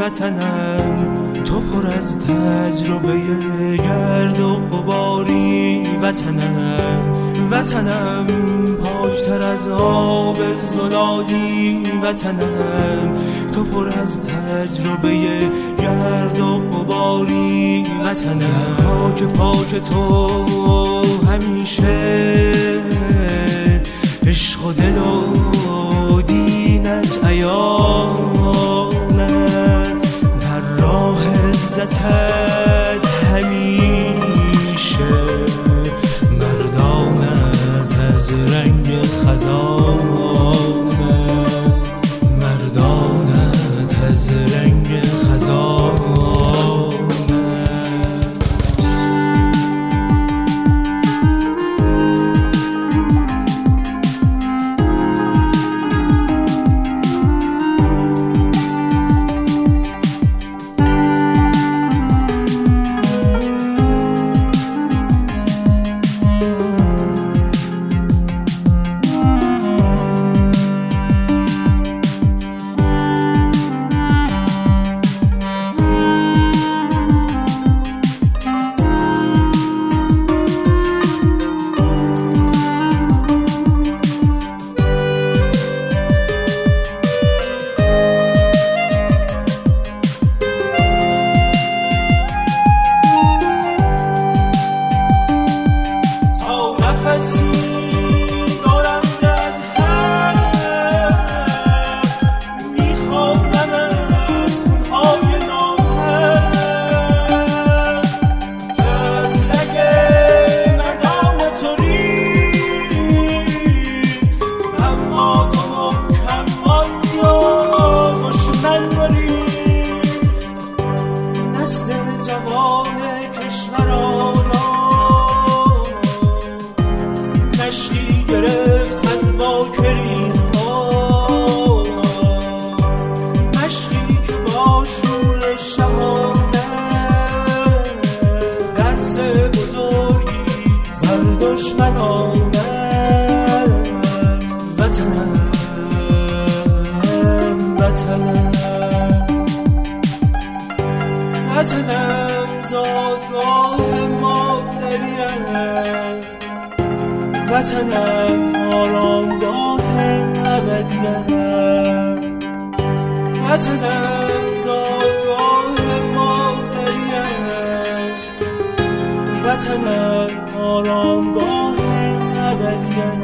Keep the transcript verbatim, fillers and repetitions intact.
وطنم، تو پر از تجربه گرد و غباری وطنم، وطنم پاکتر از آب زلالی وطنم، تو پر از تجربه گرد و غباری وطنم، خاک پاک تو همیشه عشق و دل و دینت عیانه، در راه عزتت همیشه مردانت از رنگ خزانه، مردانت از رنگ خزانه. جوان کشورانم مشتی گرفت از باکری ها، مشتی که با شور شهانت درس بزرگی بر دشمنانت، وطنم وطنم وطنم زادگاه مادریم، وطنم آرامگاه ابدیم، وطنم زادگاه مادریم، وطنم آرامگاه ابدیم.